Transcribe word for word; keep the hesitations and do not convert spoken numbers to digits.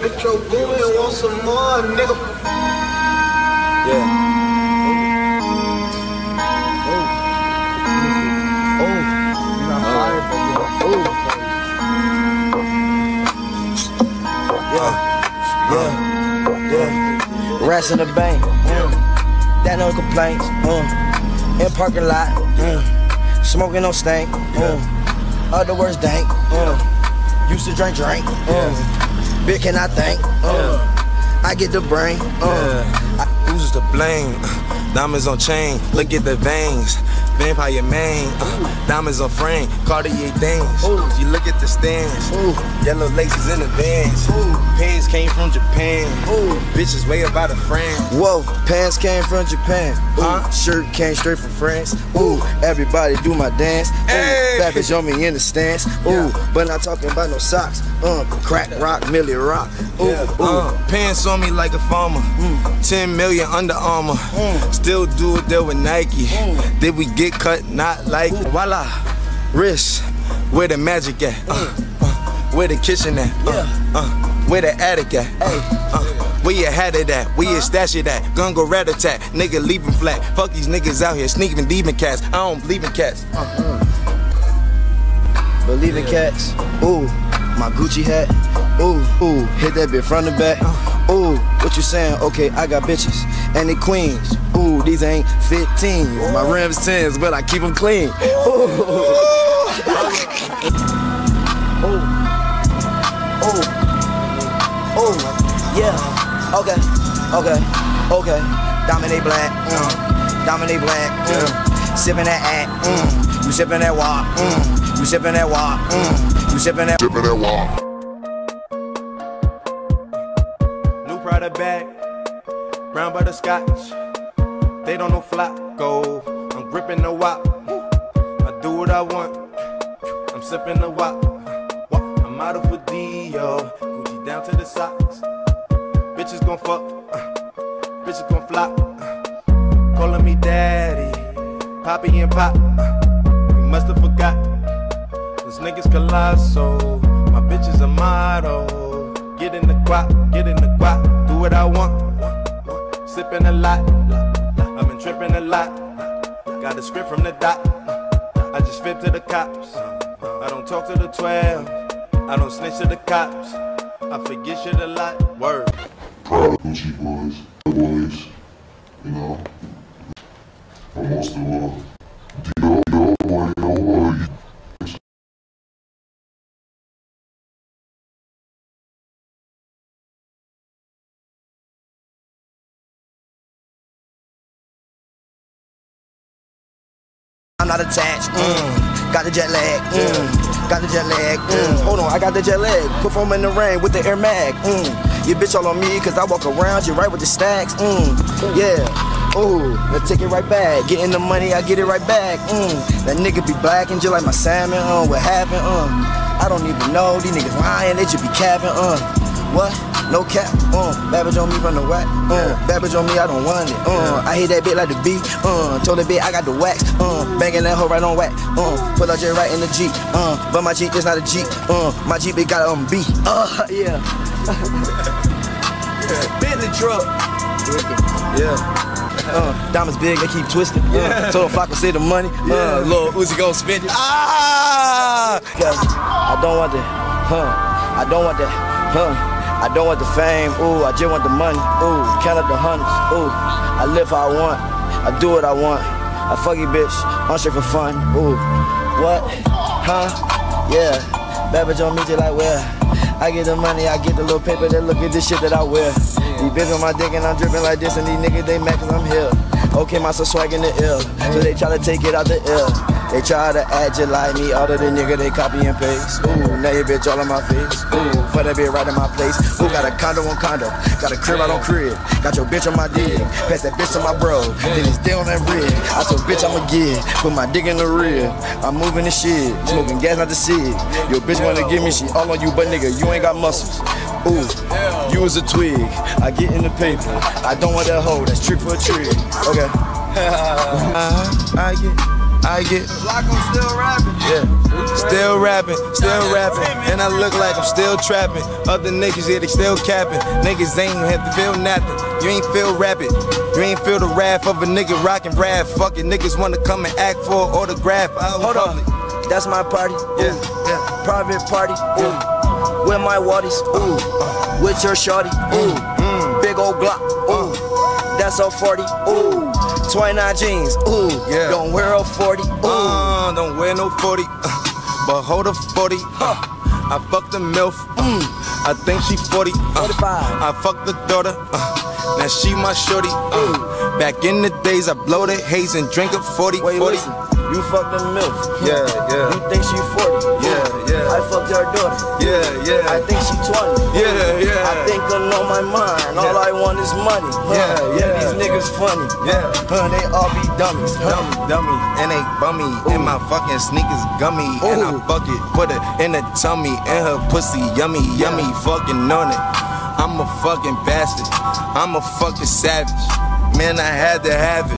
Bitch, your boy want some more, nigga. Yeah. Yeah, yeah. Rats in the bank, mm. That no complaints, mm. In parking lot, mm. Smoking no stank, mm. Other words dank, mm. Used to drink, drink, mm. Big can I think, mm. I get the brain, mm. I Who's to blame? Diamonds on chain, look at the veins. Vampire mane, uh, diamonds on frame, Cartier things. Ooh. You look at the stands, ooh. Yellow laces in the vans. Ooh. Pants came from Japan, ooh. Bitches way about a friend. Whoa, pants came from Japan, ooh. Huh? Shirt came straight from France. Ooh, everybody do my dance. Hey. Bad bitch on me in the stance. Ooh, yeah. But not talking about no socks. Uh, crack rock, Millie rock. Ooh, yeah. ooh. Uh, pants on me like a farmer. Mm. Ten million Under Armour. Mm. Still do it there with Nike. Mm. Did we get cut? Not like it. Voila. Wrist. Where the magic at? Uh, uh, where the kitchen at? Uh, uh, where the attic at? Uh, uh, where you had it at? Where you stash it at? Gun go rat attack. Nigga leave him flat. Fuck these niggas out here sneaking demon cats. I don't believe in cats. Uh, Believe in cats. Ooh, my Gucci hat. Ooh, ooh, hit that bitch front and back. Ooh, what you saying? Okay, I got bitches and they queens. Ooh, these ain't fifteens. My rims tens, but I keep them clean. Ooh. Ooh. Ooh. Ooh. Yeah. Okay. Okay. Okay. Dominate black. Mm. Dominate black. Mm. Sipping that act. Mm. You sipping that walk. Mm. You sipping that walk. Mm. You sipping that. Sipping that walk. Prada bag, brown butterscotch. They don't know Flacco. I'm gripping the wop. I do what I want. I'm sipping the wop. I'm out of for Dio. Gucci down to the socks. Bitches gon' fuck. Bitches gon' flop. Calling me daddy. Poppy and Pop. You must have forgot. This nigga's colossal. My bitch is a model. Get in the guap, get in the guap, do what I want. Sipping a lot, I've been tripping a lot. Got a script from the doc, I just fit to the cops. I don't talk to the twelve, I don't snitch to the cops. I forget shit a lot, word. Proud of Gucci boys, the boys, you know. But most of all, D.O. D.O. boy, D.O. boy. I'm not attached, mm. Got the jet lag, mm. Got the jet lag, mm. Hold on, I got the jet lag. Perform in the rain with the Air Mag, mm. You bitch all on me cause I walk around you right with the stacks, mm. Yeah, ooh, let's take it right back. Getting the money, I get it right back, mm. That nigga be blacking just like my salmon, uh, what happened, uh. I don't even know, these niggas lying, they just be capping, uh. What? No cap, uh, bad bitch on me run the whack, uh, bad bitch on me, I don't want it, uh, I hit that bitch like the beat, uh, told that bitch I got the wax, uh, banging that hoe right on whack, uh, put that J right in the Jeep, uh, but my Jeep is not a Jeep, uh, my Jeep it got on beat, uh, yeah. Bentley truck. Yeah. Uh, diamonds big, they keep twisting. Uh, yeah. Told Flacco say the money, uh, yeah. Lil Uzi gon' spend it. Ah! Cause I don't want that, huh, I don't want that, huh. I don't want the fame, ooh, I just want the money, ooh, count up the hundreds, ooh, I live how I want, I do what I want, I fuck you bitch, I'm straight for fun, ooh, what, huh, yeah, bad bitch on me just like where, I get the money, I get the little paper, then look at this shit that I wear, these bitches on my dick and I'm dripping like this and these niggas they mad cause I'm here, okay, my so swag in the ill, so they try to take it out the ill. They try to act just like me, all of the nigga they copy and paste. Ooh, now your bitch all on my face. Ooh, for that bitch right in my place. Ooh, got a condo on condo, got a crib out on crib. Got your bitch on my dick, pass that bitch to my bro. Then it's down on that rig. I told bitch I'ma get, put my dick in the rear. I'm moving the shit, smoking gas not to see it. Your bitch wanna give me, she all on you, but nigga, you ain't got muscles. Ooh, you was a twig, I get in the paper. I don't want that hoe, that's trick for a trick. Okay. uh, I get I get like I'm still rapping. Yeah, still rapping, still rapping, and I look like I'm still trapping. Other niggas, yeah, they still capping. Niggas ain't have to feel nothing. You ain't feel rapid. You ain't feel the wrath of a nigga rockin' rap. Fuck it, niggas wanna come and act for an autograph. Hold on, that's my party. Yeah, Ooh. yeah. Private party. Ooh. With my waddies. Ooh. With your shorty. Ooh. Mm. Big old Glock. Ooh. That's a forty. Ooh. twenty-nine jeans. Ooh. Yeah. Don't wear a forty. Ooh. Uh, don't wear no forty. Uh, but hold a forty. Uh, I fucked the MILF. Mm. I think she forty. Uh, forty-five. I fucked the daughter. Uh, now she my shorty. Uh, back in the days, I blow the haze and drink a forty. Wait, forty. listen. You fucked the MILF. Yeah, yeah. You think she forty. Yeah, yeah. I fucked her daughter. Yeah, yeah. I think she twenty. Yeah, yeah. I think I know my mind. All Yeah. I want is money. Huh? Yeah, yeah. These niggas funny. Yeah. Huh, they all be dummies. Huh? Dummy, dummy, and they bummy, and my fucking sneakers gummy, and I Ooh. fuck it, put it in the tummy, and her pussy yummy, yummy, fucking on it. I'm a fucking bastard, I'm a fucking savage, man, I had to have it.